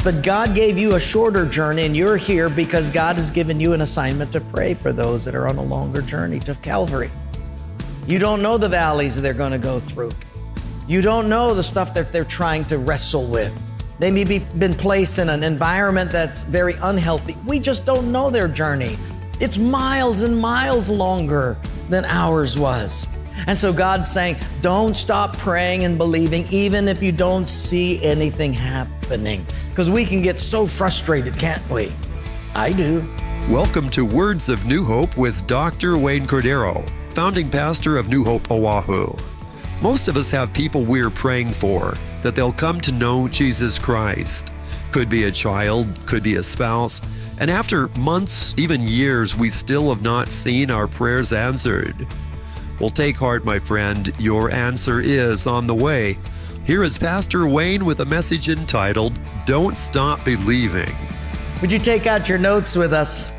But God gave you a shorter journey, and you're here because God has given you an assignment to pray for those that are on a longer journey to Calvary. You don't know the valleys that they're going to go through. You don't know the stuff that they're trying to wrestle with. They may be been placed in an environment that's very unhealthy. We just don't know their journey. It's miles and miles longer than ours was. And so God's saying, don't stop praying and believing, even if you don't see anything happening. Because we can get so frustrated, can't we? I do. Welcome to Words of New Hope with Dr. Wayne Cordero, founding pastor of New Hope, Oahu. Most of us have people we're praying for, that they'll come to know Jesus Christ. Could be a child, could be a spouse. And after months, even years, we still have not seen our prayers answered. Well, take heart, my friend. Your answer is on the way. Here is Pastor Wayne with a message entitled, Don't Stop Believing. Would you take out your notes with us?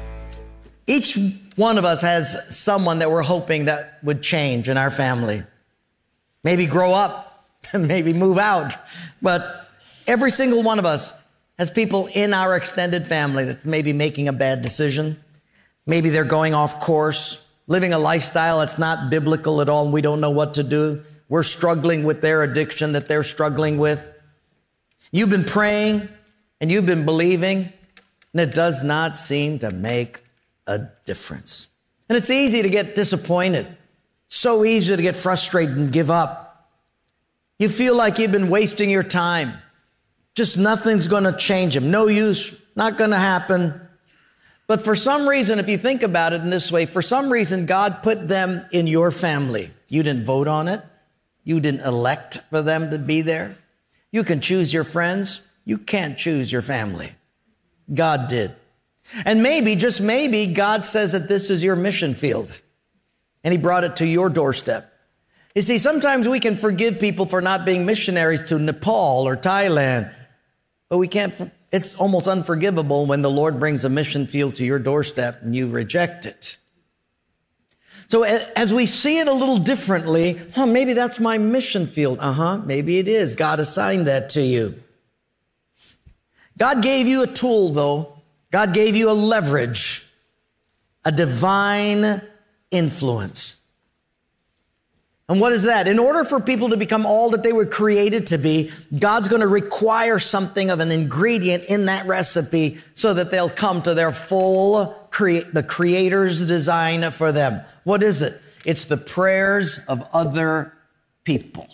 Each one of us has someone that we're hoping that would change in our family. Maybe grow up, maybe move out. But every single one of us has people in our extended family that may be making a bad decision. Maybe they're going off course, living a lifestyle that's not biblical at all, and we don't know what to do. We're struggling with their addiction that they're struggling with. You've been praying and you've been believing, and it does not seem to make a difference. And it's easy to get disappointed. So easy to get frustrated and give up. You feel like you've been wasting your time. Just nothing's going to change them. No use, not going to happen. But for some reason, if you think about it in this way, for some reason, God put them in your family. You didn't vote on it. You didn't elect for them to be there. You can choose your friends. You can't choose your family. God did. And maybe, just maybe, God says that this is your mission field. And he brought it to your doorstep. You see, sometimes we can forgive people for not being missionaries to Nepal or Thailand, but we can't. It's almost unforgivable when the Lord brings a mission field to your doorstep and you reject it. So as we see it a little differently, maybe that's my mission field. Maybe it is. God assigned that to you. God gave you a tool, though. God gave you a leverage, a divine influence. And what is that? In order for people to become all that they were created to be, God's going to require something of an ingredient in that recipe so that they'll come to their full, the Creator's design for them. What is it? It's the prayers of other people.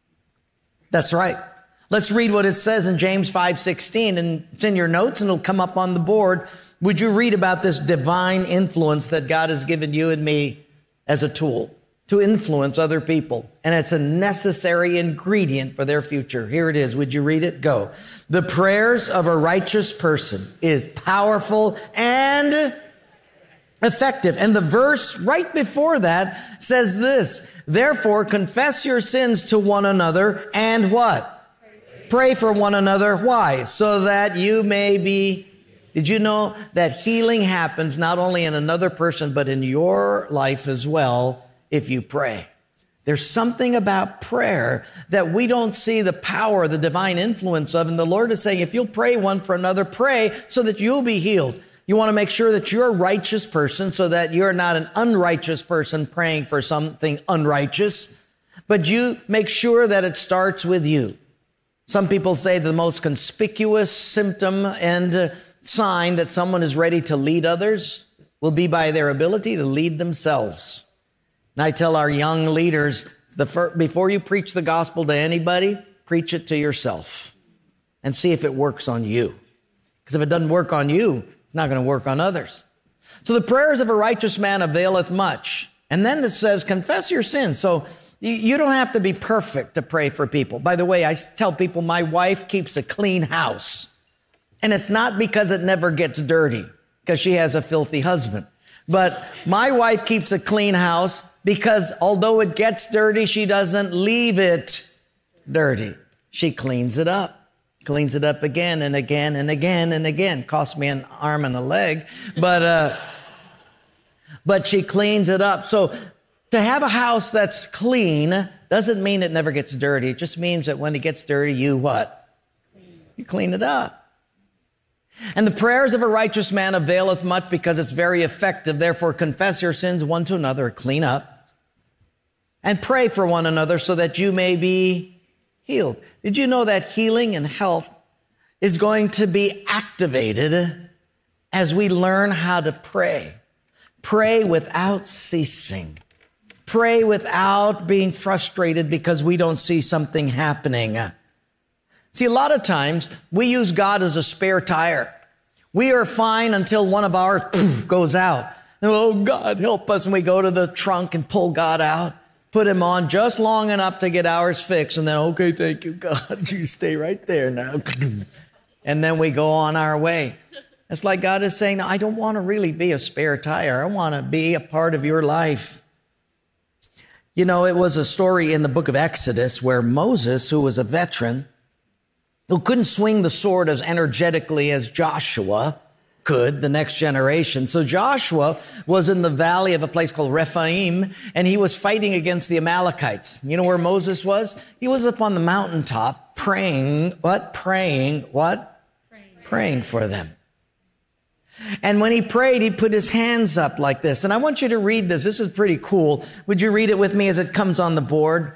That's right. Let's read what it says in James 5:16, and it's in your notes and it'll come up on the board. Would you read about this divine influence that God has given you and me as a tool to influence other people? And it's a necessary ingredient for their future. Here it is. Would you read it? Go. The prayers of a righteous person is powerful and effective. And the verse right before that says this, therefore confess your sins to one another and what? Pray for one another. Why? So that you may be. Did you know that healing happens not only in another person, but in your life as well if you pray? There's something about prayer that we don't see the power, the divine influence of. And the Lord is saying, if you'll pray one for another, pray so that you'll be healed. You want to make sure that you're a righteous person so that you're not an unrighteous person praying for something unrighteous. But you make sure that it starts with you. Some people say the most conspicuous symptom and sign that someone is ready to lead others will be by their ability to lead themselves. And I tell our young leaders, before you preach the gospel to anybody, preach it to yourself and see if it works on you. Because if it doesn't work on you, it's not going to work on others. So the prayers of a righteous man availeth much. And then it says, confess your sins. So you don't have to be perfect to pray for people. By the way, I tell people my wife keeps a clean house. And it's not because it never gets dirty, because she has a filthy husband. But my wife keeps a clean house because although it gets dirty, she doesn't leave it dirty. She cleans it up again and again and again and again. Cost me an arm and a leg, but she cleans it up. So to have a house that's clean doesn't mean it never gets dirty. It just means that when it gets dirty, you what? You clean it up. And the prayers of a righteous man availeth much because it's very effective. Therefore, confess your sins one to another, clean up, and pray for one another so that you may be healed. Did you know that healing and health is going to be activated as we learn how to pray? Pray without ceasing. Pray without being frustrated because we don't see something happening. See, a lot of times we use God as a spare tire. We are fine until one of ours goes out. And, oh, God, help us. And we go to the trunk and pull God out, put him on just long enough to get ours fixed. And then, okay, thank you, God. You stay right there now. And then we go on our way. It's like God is saying, no, I don't want to really be a spare tire. I want to be a part of your life. You know, it was a story in the book of Exodus where Moses, who was a veteran, who couldn't swing the sword as energetically as Joshua could, the next generation. So Joshua was in the valley of a place called Rephaim, and he was fighting against the Amalekites. You know where Moses was? He was up on the mountaintop praying. What? Praying. What? Praying for them. And when he prayed, he put his hands up like this. And I want you to read this. This is pretty cool. Would you read it with me as it comes on the board?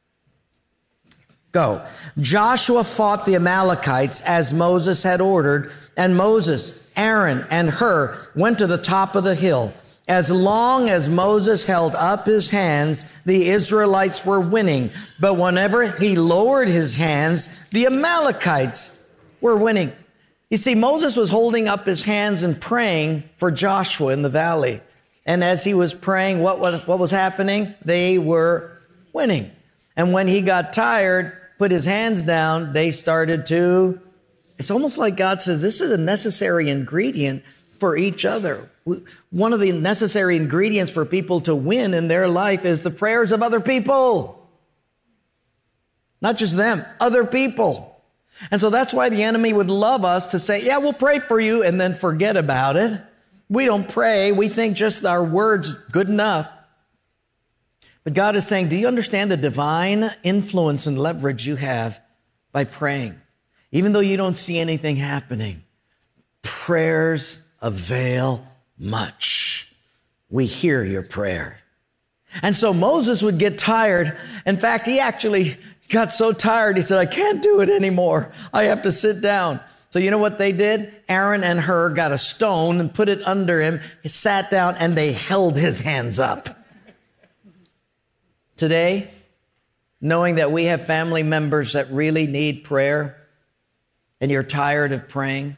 Go. Joshua fought the Amalekites as Moses had ordered, and Moses, Aaron, and Hur went to the top of the hill. As long as Moses held up his hands, the Israelites were winning. But whenever he lowered his hands, the Amalekites were winning. You see, Moses was holding up his hands and praying for Joshua in the valley. And as he was praying, what was happening? They were winning. And when he got tired, put his hands down, they started to, it's almost like God says, this is a necessary ingredient for each other. One of the necessary ingredients for people to win in their life is the prayers of other people. Not just them, other people. And so that's why the enemy would love us to say, yeah, we'll pray for you, and then forget about it. We don't pray. We think just our words good enough. But God is saying, do you understand the divine influence and leverage you have by praying? Even though you don't see anything happening, prayers avail much. We hear your prayer. And so Moses would get tired. In fact, he actually got so tired, he said, I can't do it anymore. I have to sit down. So you know what they did? Aaron and Hur got a stone and put it under him. He sat down and they held his hands up. Today, knowing that we have family members that really need prayer and you're tired of praying,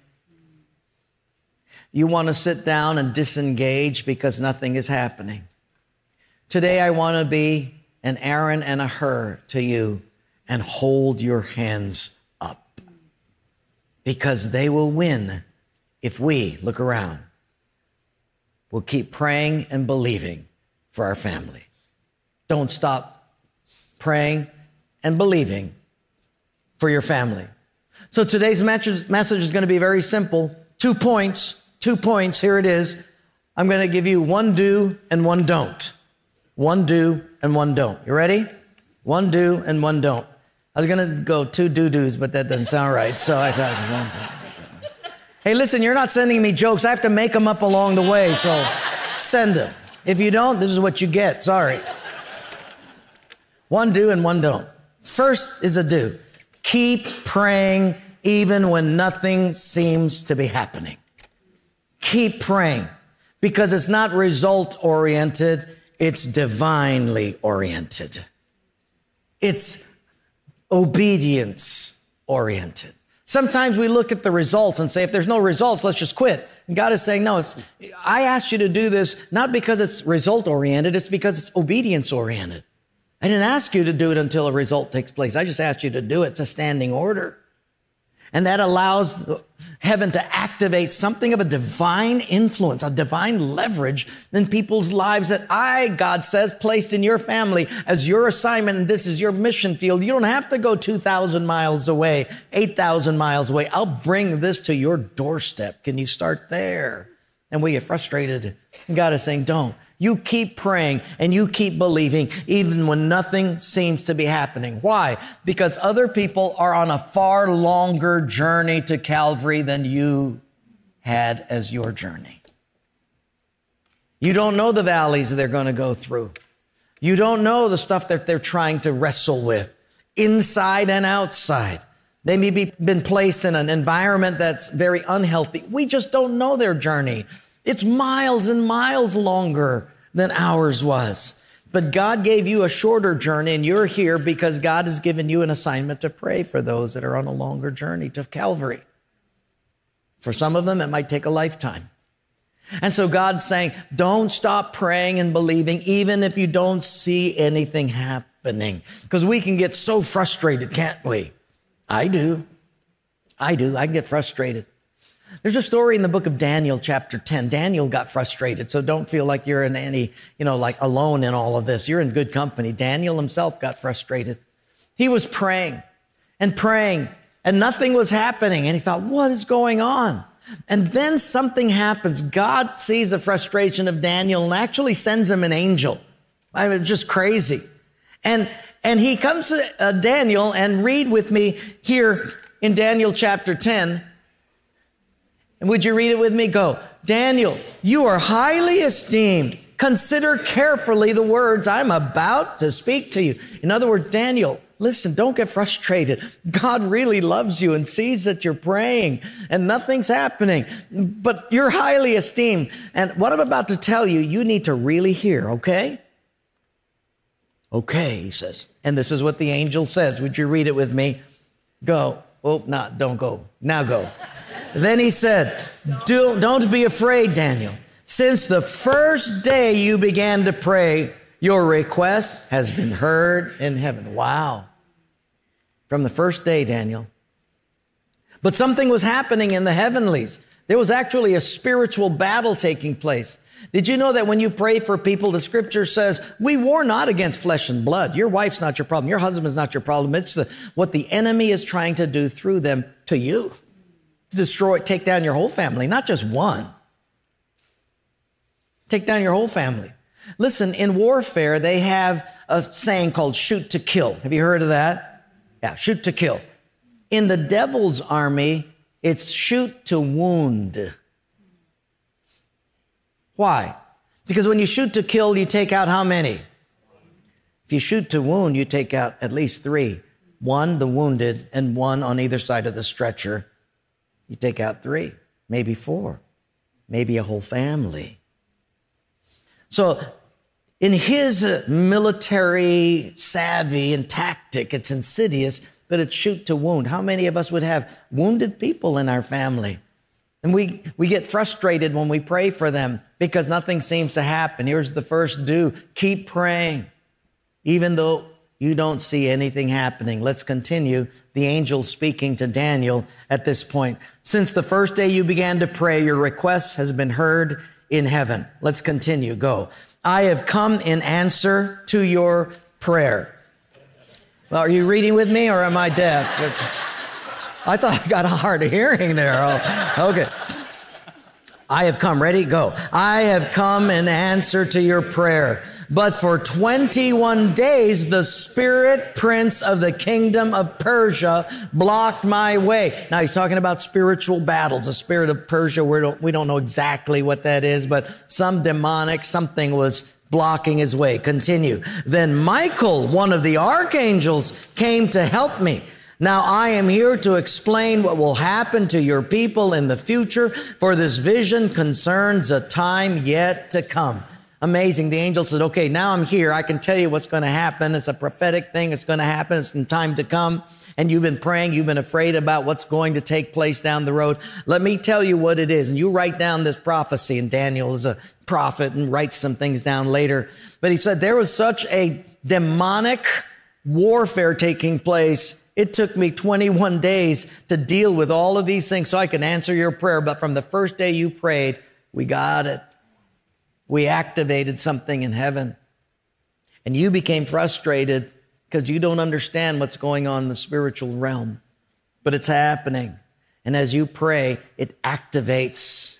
you want to sit down and disengage because nothing is happening. Today, I want to be an Aaron and a Hur to you and hold your hands up because they will win if we look around. We'll keep praying and believing for our family. Don't stop praying and believing for your family. So today's message is going to be very simple. 2 points. Here it is. I'm going to give you one do and one don't. One do and one don't. You ready? One do and one don't. I was going to go 2 do-dos, but that doesn't sound right. So I thought, one do. Hey, listen, you're not sending me jokes. I have to make them up along the way. So send them. If you don't, this is what you get. Sorry. One do and one don't. First is a do. Keep praying even when nothing seems to be happening. Keep praying because it's not result-oriented. It's divinely oriented. It's obedience-oriented. Sometimes we look at the results and say, if there's no results, let's just quit. And God is saying, no, I asked you to do this not because it's result-oriented, it's because it's obedience-oriented. I didn't ask you to do it until a result takes place. I just asked you to do it. It's a standing order. And that allows heaven to activate something of a divine influence, a divine leverage in people's lives that God says, placed in your family as your assignment, and this is your mission field. You don't have to go 2,000 miles away, 8,000 miles away. I'll bring this to your doorstep. Can you start there? And we get frustrated. And God is saying, don't. You keep praying and you keep believing even when nothing seems to be happening. Why? Because other people are on a far longer journey to Calvary than you had as your journey. You don't know the valleys that they're going to go through. You don't know the stuff that they're trying to wrestle with, inside and outside. They may be been placed in an environment that's very unhealthy. We just don't know their journey. It's miles and miles longer than ours was. But God gave you a shorter journey, and you're here because God has given you an assignment to pray for those that are on a longer journey to Calvary. For some of them, it might take a lifetime. And so God's saying, don't stop praying and believing, even if you don't see anything happening. Because we can get so frustrated, can't we? I do. I can get frustrated. There's a story in the book of Daniel, chapter 10. Daniel got frustrated, so don't feel like you're in any, like alone in all of this. You're in good company. Daniel himself got frustrated. He was praying, and nothing was happening. And he thought, what is going on? And then something happens. God sees the frustration of Daniel and actually sends him an angel. I mean, it's just crazy. And he comes to Daniel, and read with me here in Daniel chapter 10. And would you read it with me? Go. Daniel, you are highly esteemed. Consider carefully the words I'm about to speak to you. In other words, Daniel, listen, don't get frustrated. God really loves you and sees that you're praying and nothing's happening, but you're highly esteemed. And what I'm about to tell you, you need to really hear, okay? Okay, he says. And this is what the angel says. Would you read it with me? Go. Oh, don't go. Now go. Then he said, don't be afraid, Daniel. Since the first day you began to pray, your request has been heard in heaven. Wow. From the first day, Daniel. But something was happening in the heavenlies. There was actually a spiritual battle taking place. Did you know that when you pray for people, the scripture says, we war not against flesh and blood. Your wife's not your problem. Your husband's not your problem. It's what the enemy is trying to do through them to you. To destroy, take down your whole family, not just one. Take down your whole family. Listen, in warfare, they have a saying called shoot to kill. Have you heard of that? Yeah, shoot to kill. In the devil's army, it's shoot to wound. Why? Because when you shoot to kill, you take out how many? If you shoot to wound, you take out at least 3. 1, the wounded, and 1 on either side of the stretcher. You take out 3, maybe 4, maybe a whole family. So in his military savvy and tactic, it's insidious, but it's shoot to wound. How many of us would have wounded people in our family? And we get frustrated when we pray for them because nothing seems to happen. Here's the first do. Keep praying, even though you don't see anything happening. Let's continue. The angel speaking to Daniel at this point. Since the first day you began to pray, your request has been heard in heaven. Let's continue. Go. I have come in answer to your prayer. Well, are you reading with me or am I deaf? I thought I got a hard of hearing there. Oh, okay. I have come. Ready? Go. I have come in answer to your prayer. But for 21 days, the spirit prince of the kingdom of Persia blocked my way. Now, he's talking about spiritual battles. The spirit of Persia, we don't know exactly what that is, but some demonic, something was blocking his way. Continue. Then Michael, one of the archangels, came to help me. Now I am here to explain what will happen to your people in the future, for this vision concerns a time yet to come. Amazing. The angel said, okay, now I'm here. I can tell you what's going to happen. It's a prophetic thing. It's going to happen. It's in time to come. And you've been praying. You've been afraid about what's going to take place down the road. Let me tell you what it is. And you write down this prophecy. And Daniel is a prophet and writes some things down later. But he said there was such a demonic warfare taking place. It took me 21 days to deal with all of these things so I can answer your prayer. But from the first day you prayed, we got it. We activated something in heaven. And you became frustrated because you don't understand what's going on in the spiritual realm. But it's happening. And as you pray, it activates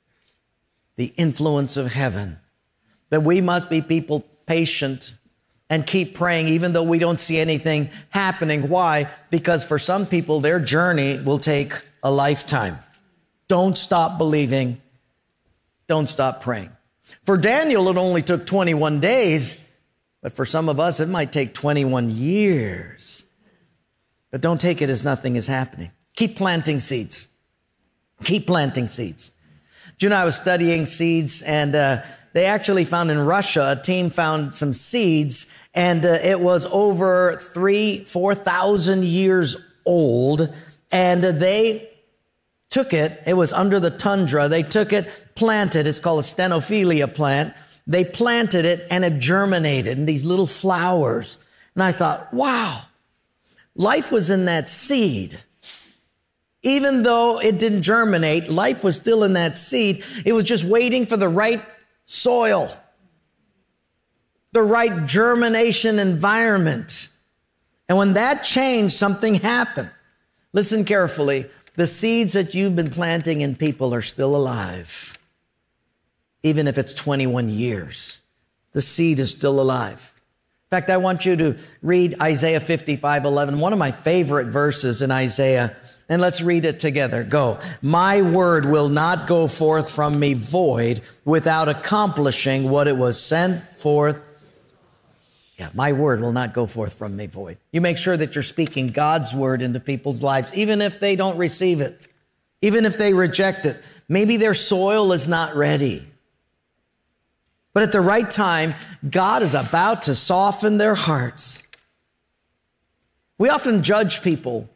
the influence of heaven. But we must be people patient and keep praying even though we don't see anything happening. Why? Because for some people, their journey will take a lifetime. Don't stop believing. Don't stop praying. For Daniel, it only took 21 days, but for some of us, it might take 21 years. But don't take it as nothing is happening. Keep planting seeds. Keep planting seeds. Do you know, I was studying seeds, and they actually found in Russia, a team found some seeds, and it was over 4,000 years old, and they took it. It was under the tundra. They took it, planted. It's called a stenophilia plant. They planted it, and it germinated in these little flowers. And I thought, wow, life was in that seed. Even though it didn't germinate, life was still in that seed. It was just waiting for the right soil, the right germination environment. And when that changed, something happened. Listen carefully. The seeds that you've been planting in people are still alive. Even if it's 21 years, the seed is still alive. In fact, I want you to read Isaiah 55:11, one of my favorite verses in Isaiah. And let's read it together. Go. My word will not go forth from me void without accomplishing what it was sent forth. Yeah, my word will not go forth from me void. You make sure that you're speaking God's word into people's lives, even if they don't receive it, even if they reject it. Maybe their soil is not ready. But at the right time, God is about to soften their hearts. We often judge people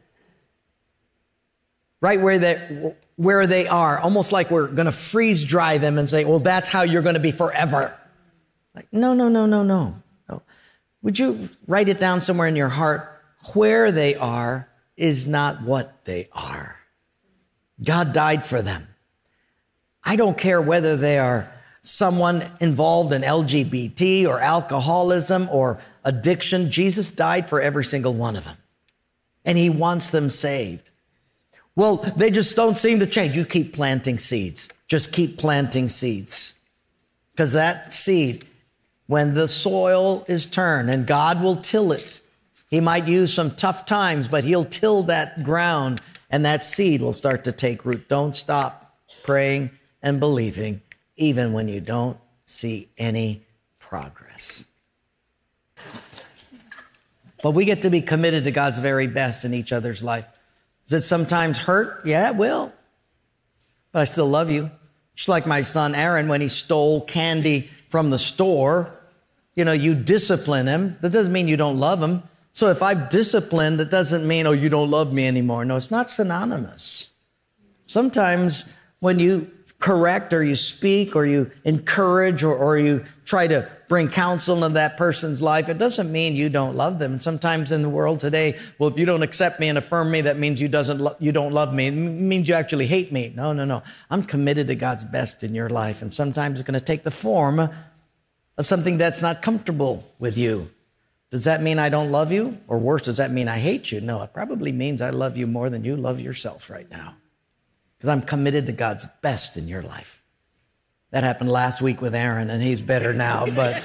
right where they are, almost like we're going to freeze dry them and say, well, that's how you're going to be forever. Like, no. Would you write it down somewhere in your heart? Where they are is not what they are. God died for them. I don't care whether they are someone involved in LGBT or alcoholism or addiction. Jesus died for every single one of them. And he wants them saved. Well, they just don't seem to change. You keep planting seeds. Just keep planting seeds. Because that seed, when the soil is turned, and God will till it, he might use some tough times, but he'll till that ground, and that seed will start to take root. Don't stop praying and believing, even when you don't see any progress. But we get to be committed to God's very best in each other's life. Does it sometimes hurt? Yeah, it will. But I still love you. Just like my son Aaron, when he stole candy from the store, you discipline him. That doesn't mean you don't love him. So if I've disciplined, it doesn't mean, you don't love me anymore. No, it's not synonymous. Sometimes when you correct or you speak or you encourage or you try to bring counsel into that person's life, it doesn't mean you don't love them. And sometimes in the world today, well, if you don't accept me and affirm me, that means you don't love me. It means you actually hate me. No. I'm committed to God's best in your life. And sometimes it's going to take the form of something that's not comfortable with you. Does that mean I don't love you? Or worse, does that mean I hate you? No, it probably means I love you more than you love yourself right now. Because I'm committed to God's best in your life. That happened last week with Aaron, and he's better now, but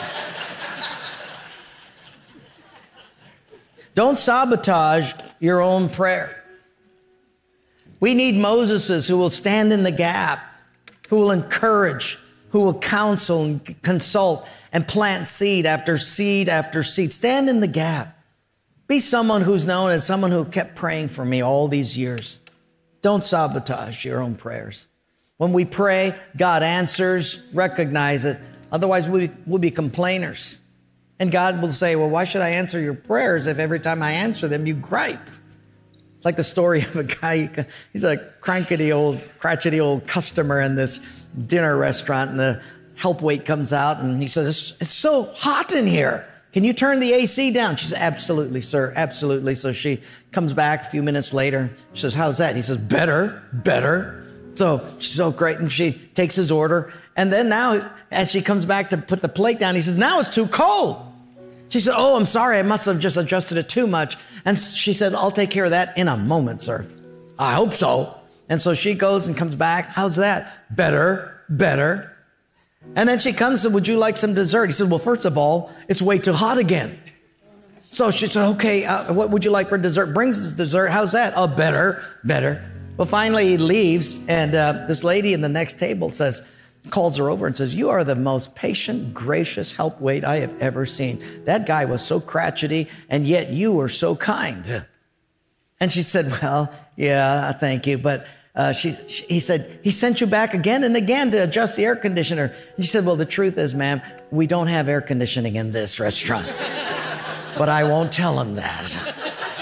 don't sabotage your own prayer. We need Moseses who will stand in the gap, who will encourage, who will counsel and consult and plant seed after seed after seed. Stand in the gap. Be someone who's known as someone who kept praying for me all these years. Don't sabotage your own prayers. When we pray, God answers, recognize it. Otherwise, we'll be complainers. And God will say, well, why should I answer your prayers if every time I answer them, you gripe? Like the story of a guy, he's a crotchety old customer in this dinner restaurant, and the help wait comes out, and he says, it's so hot in here. Can you turn the AC down? She says, absolutely, sir, absolutely. So she comes back a few minutes later. She says, how's that? He says, better. So she's so great, and she takes his order. And then now, as she comes back to put the plate down, he says, now it's too cold. She said, oh, I'm sorry, I must have just adjusted it too much. And she said, I'll take care of that in a moment, sir. I hope so. And so she goes and comes back. How's that? Better. And then she comes and, would you like some dessert? He said, well, first of all, it's way too hot again. So she said, okay, what would you like for dessert? Brings us dessert. How's that? Oh, better. Well, finally he leaves, and this lady in the next table calls her over and says, "You are the most patient, gracious helpmate I have ever seen. That guy was so crotchety, and yet you were so kind." And she said, "Well, yeah, thank you, but he said, he sent you back again and again to adjust the air conditioner." And she said, "Well, the truth is, ma'am, we don't have air conditioning in this restaurant, but I won't tell him that."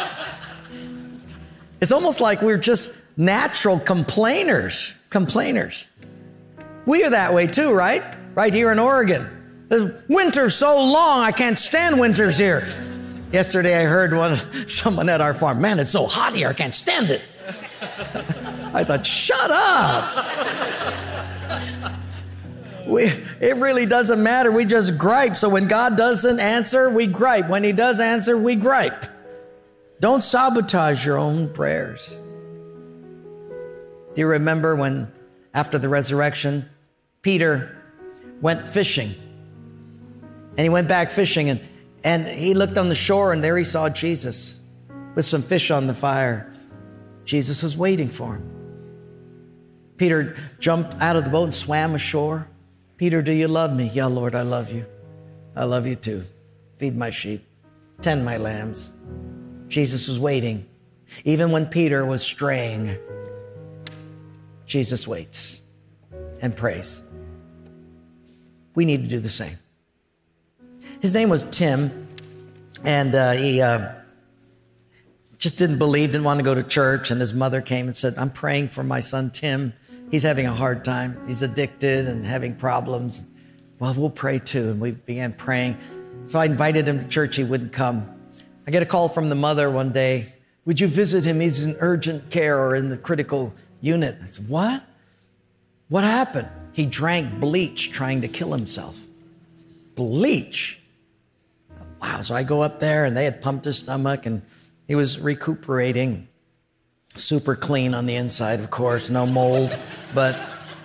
It's almost like we're just natural complainers. We are that way too, right? Right here in Oregon. The winter's so long, I can't stand winters here. Yesterday I heard someone at our farm, "Man, it's so hot here, I can't stand it." I thought, shut up. It really doesn't matter. We just gripe. So when God doesn't answer, we gripe. When he does answer, we gripe. Don't sabotage your own prayers. Do you remember when, after the resurrection, Peter went fishing? And he went back fishing, and he looked on the shore, and there he saw Jesus with some fish on the fire. Jesus was waiting for him. Peter jumped out of the boat and swam ashore. "Peter, do you love me?" "Yeah, Lord, I love you. I love you too. Feed my sheep. Tend my lambs." Jesus was waiting. Even when Peter was straying, Jesus waits and prays. We need to do the same. His name was Tim, and he just didn't believe, didn't want to go to church. And his mother came and said, "I'm praying for my son, Tim. He's having a hard time. He's addicted and having problems." "Well, we'll pray too." And we began praying. So I invited him to church. He wouldn't come. I get a call from the mother one day. "Would you visit him? He's in urgent care or in the critical unit." I said, "What? What happened?" "He drank bleach trying to kill himself." Bleach? Wow. So I go up there, and they had pumped his stomach, and he was recuperating. Super clean on the inside, of course, no mold. But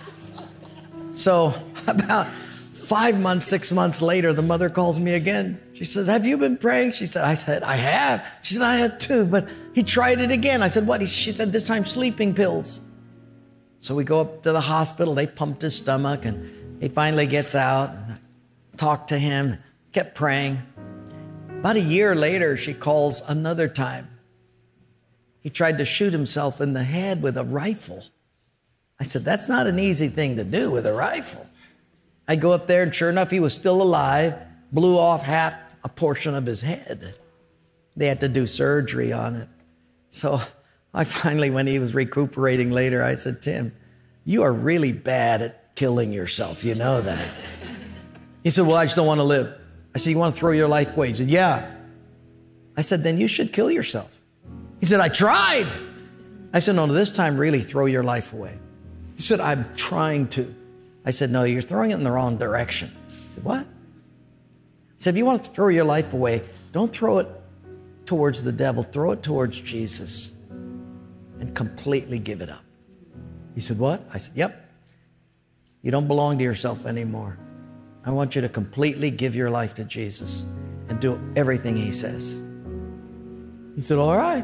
so about 5 months, 6 months later, the mother calls me again. She says, "Have you been praying?" I said, "I have." She said, "I had too, but he tried it again." I said, "What?" She said, "This time sleeping pills." So we go up to the hospital. They pumped his stomach, and he finally gets out. Talked to him, kept praying. About a year later, she calls another time. He tried to shoot himself in the head with a rifle. I said, "That's not an easy thing to do with a rifle." I go up there, and sure enough, he was still alive, blew off half a portion of his head. They had to do surgery on it. So I finally, when he was recuperating later, I said, "Tim, you are really bad at killing yourself. You know that." He said, "Well, I just don't want to live." I said, "You want to throw your life away?" He said, "Yeah." I said, "Then you should kill yourself." He said, "I tried." I said, "No, this time really throw your life away." He said, "I'm trying to." I said, "No, you're throwing it in the wrong direction." He said, "What?" I said, "If you want to throw your life away, don't throw it towards the devil. Throw it towards Jesus and completely give it up." He said, "What?" I said, "Yep. You don't belong to yourself anymore. I want you to completely give your life to Jesus and do everything he says." He said, "All right."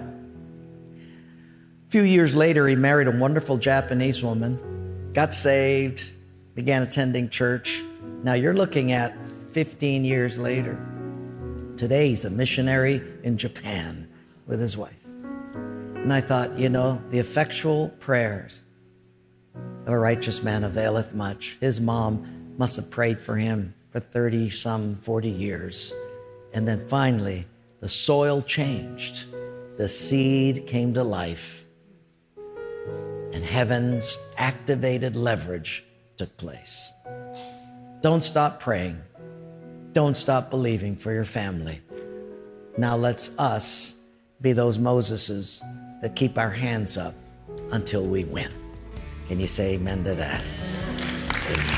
A few years later, he married a wonderful Japanese woman, got saved, began attending church. Now you're looking at 15 years later. Today, he's a missionary in Japan with his wife. And I thought, the effectual prayers of a righteous man availeth much. His mom must have prayed for him for 40 years. And then finally, the soil changed. The seed came to life. And heaven's activated leverage took place. Don't stop praying. Don't stop believing for your family. Now let's us be those Moseses that keep our hands up until we win. Can you say amen to that? Amen.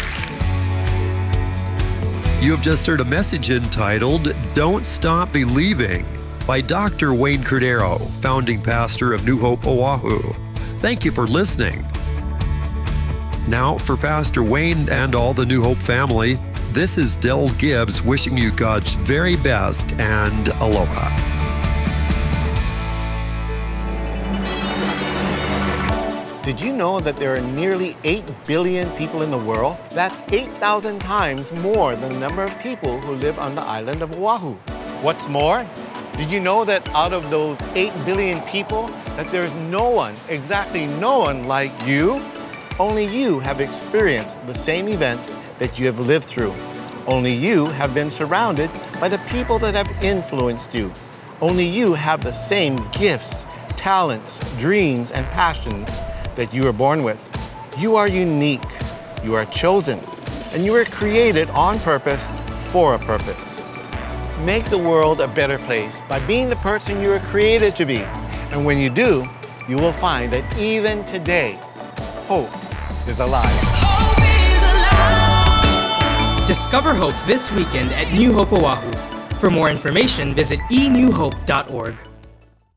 You have just heard a message entitled, "Don't Stop Believing," by Dr. Wayne Cordeiro, founding pastor of New Hope, Oahu. Thank you for listening. Now, for Pastor Wayne and all the New Hope family, this is Del Gibbs wishing you God's very best and aloha. Did you know that there are nearly 8 billion people in the world? That's 8,000 times more than the number of people who live on the island of Oahu. What's more, did you know that out of those 8 billion people, that there's no one, exactly no one like you? Only you have experienced the same events that you have lived through. Only you have been surrounded by the people that have influenced you. Only you have the same gifts, talents, dreams, and passions that you were born with. You are unique, you are chosen, and you were created on purpose for a purpose. Make the world a better place by being the person you were created to be. And when you do, you will find that even today, hope is alive. Hope is alive. Discover hope this weekend at New Hope Oahu. For more information, visit enewhope.org.